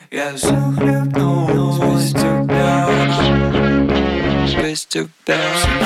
Я захлебнулся без тебя, без тебя.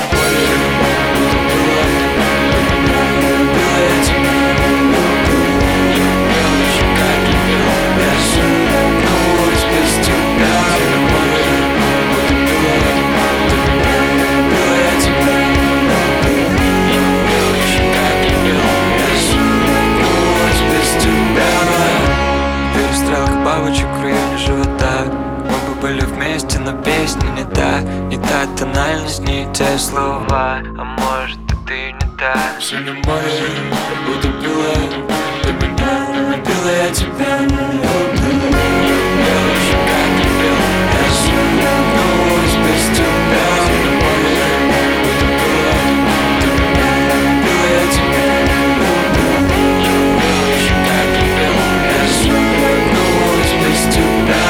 Бабочек в районе живота. Мы бы были вместе, но песня не та. Не та тональность, не те слова. А может и ты не та. Синее море утопило. Ты меня любила, я тебя не люблю. Я лучше как любил. Я захлебнулась без тебя. Синее море утопило. Ты меня любила, я тебя не люблю. Я лучше как любил. Я захлебнулась без тебя.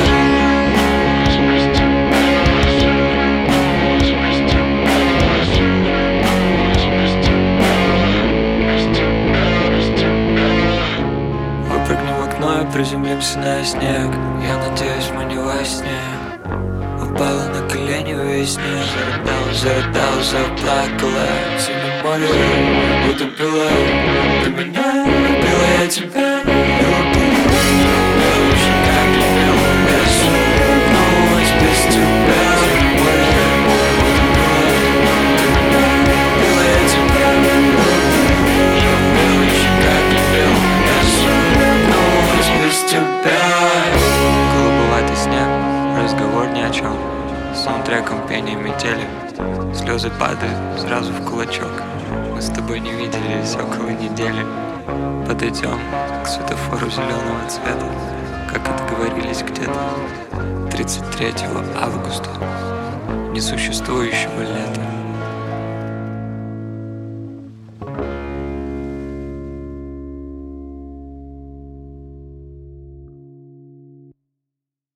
Выпрыгнем в окно и приземлимся на снег. Я надеюсь, мы не во сне. Упала на колени в весне. Зарыдала, заплакала. Синее море утопила. Ты меня любила, я тебя не люблю. Я лучше как любил. Я захлебнулась без тебя. Синее море утопила. Ты меня любила, я тебя не люблю. Я лучше как любил. Я захлебнулась без тебя. Голубоватый снег, разговор ни о чем. Саундтреком пение метели. Слезы падают сразу в кулачок. Мы с тобой не виделись около недели. Подойдем к светофору зеленого цвета, как отговорились где-то 33 августа несуществующего лета.